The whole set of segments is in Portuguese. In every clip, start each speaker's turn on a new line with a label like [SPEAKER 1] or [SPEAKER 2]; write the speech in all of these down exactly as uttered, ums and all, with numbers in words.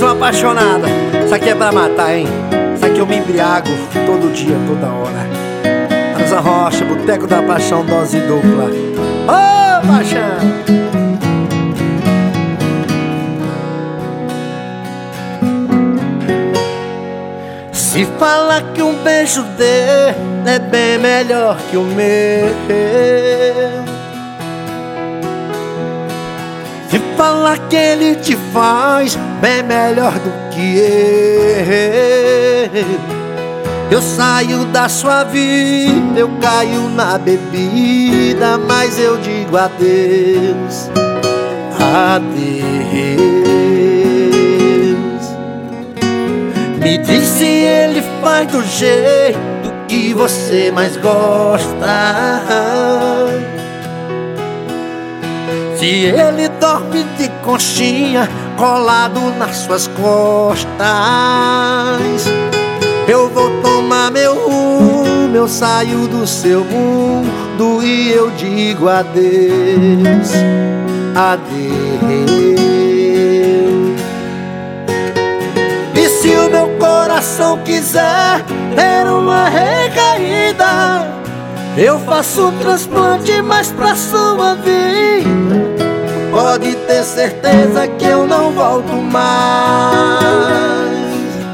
[SPEAKER 1] uma apaixonada. Isso aqui é pra matar, hein? Isso aqui eu me embriago todo dia, toda hora. Rosa Rocha, Boteco da Paixão, dose dupla. Ô, oh, paixão! Se fala que um beijo dele é bem melhor que o meu, se fala que ele te faz bem melhor do que eu, eu saio da sua vida, eu caio na bebida, mas eu digo adeus, adeus. Me diz se ele faz do jeito que você mais gosta, se ele dorme de conchinha colado nas suas costas. Eu vou tomar meu rumo, eu saio do seu mundo e eu digo adeus, adeus. E se o meu coração quiser ter uma recaída, eu faço um transplante mais pra sua vida. Pode ter certeza que eu não volto mais.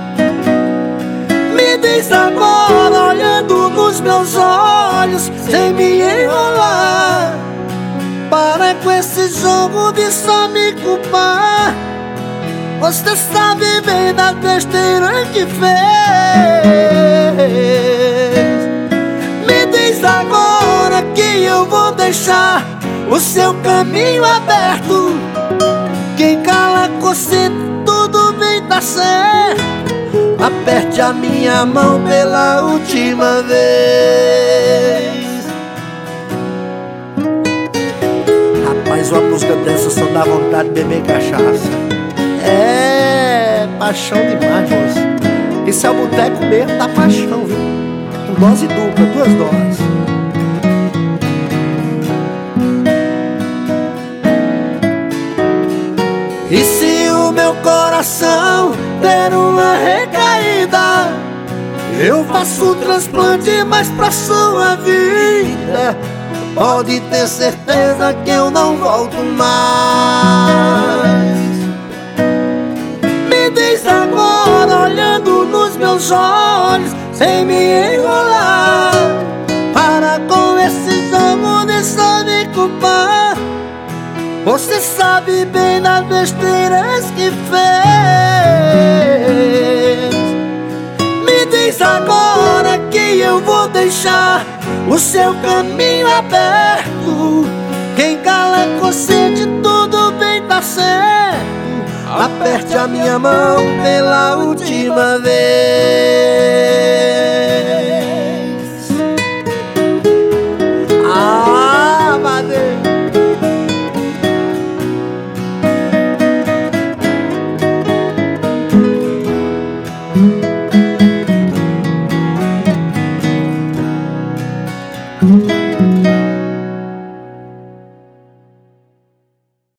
[SPEAKER 1] Me diz agora, olhando nos meus olhos, sem me enrolar, para com esse jogo de só me culpar. Você sabe bem da besteira que fez. Me diz agora que eu vou deixar o seu caminho aberto. Quem cala consente, tudo bem, tá certo. Aperte a minha mão pela última vez. Rapaz, uma música dessa só dá vontade de beber cachaça. É paixão demais, moço. Esse é o boteco mesmo da paixão, viu? Com dose dupla, duas doses. E se o meu coração der uma recaída, eu faço um transplante mais pra sua vida. Pode ter certeza que eu não volto mais. Me diz agora, olhando nos meus olhos, sem me enrolar, para com esse jogo de só me culpar. Você sabe bem das besteiras que fez. Me diz agora que eu vou deixar o seu caminho aberto. Quem cala consente, tudo bem, tá certo. Aperte a minha mão pela última vez.